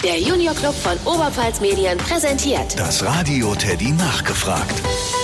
Der Junior-Club von Oberpfalz Medien präsentiert Das Radio Teddy nachgefragt.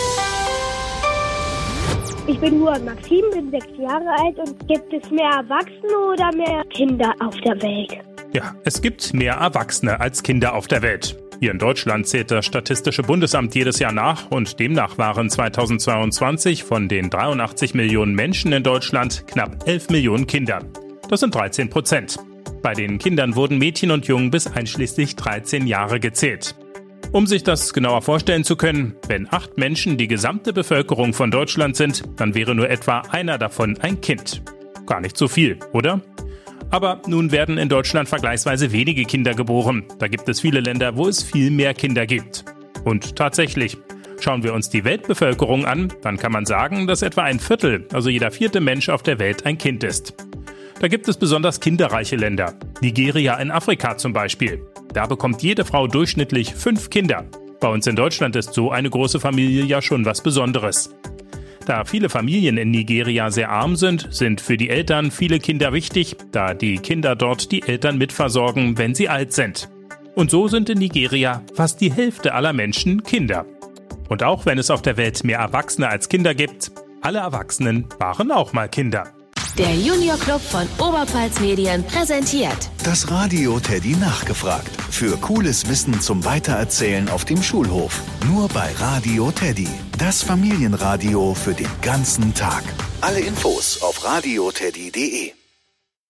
Ich bin Huan Maxim, bin 6 Jahre alt und gibt es mehr Erwachsene oder mehr Kinder auf der Welt? Ja, es gibt mehr Erwachsene als Kinder auf der Welt. Hier in Deutschland zählt das Statistische Bundesamt jedes Jahr nach und demnach waren 2022 von den 83 Millionen Menschen in Deutschland knapp 11 Millionen Kinder. Das sind 13%. Bei den Kindern wurden Mädchen und Jungen bis einschließlich 13 Jahre gezählt. Um sich das genauer vorstellen zu können, wenn 8 Menschen die gesamte Bevölkerung von Deutschland sind, dann wäre nur etwa einer davon ein Kind. Gar nicht so viel, oder? Aber nun werden in Deutschland vergleichsweise wenige Kinder geboren. Da gibt es viele Länder, wo es viel mehr Kinder gibt. Und tatsächlich, schauen wir uns die Weltbevölkerung an, dann kann man sagen, dass etwa ein Viertel, also jeder 4. Mensch auf der Welt ein Kind ist. Da gibt es besonders kinderreiche Länder. Nigeria in Afrika zum Beispiel. Da bekommt jede Frau durchschnittlich 5 Kinder. Bei uns in Deutschland ist so eine große Familie ja schon was Besonderes. Da viele Familien in Nigeria sehr arm sind, sind für die Eltern viele Kinder wichtig, da die Kinder dort die Eltern mitversorgen, wenn sie alt sind. Und so sind in Nigeria fast die Hälfte aller Menschen Kinder. Und auch wenn es auf der Welt mehr Erwachsene als Kinder gibt, alle Erwachsenen waren auch mal Kinder. Der Junior-Club von Oberpfalz Medien präsentiert Das Radio Teddy nachgefragt. Für cooles Wissen zum Weitererzählen auf dem Schulhof. Nur bei Radio Teddy. Das Familienradio für den ganzen Tag. Alle Infos auf radioteddy.de.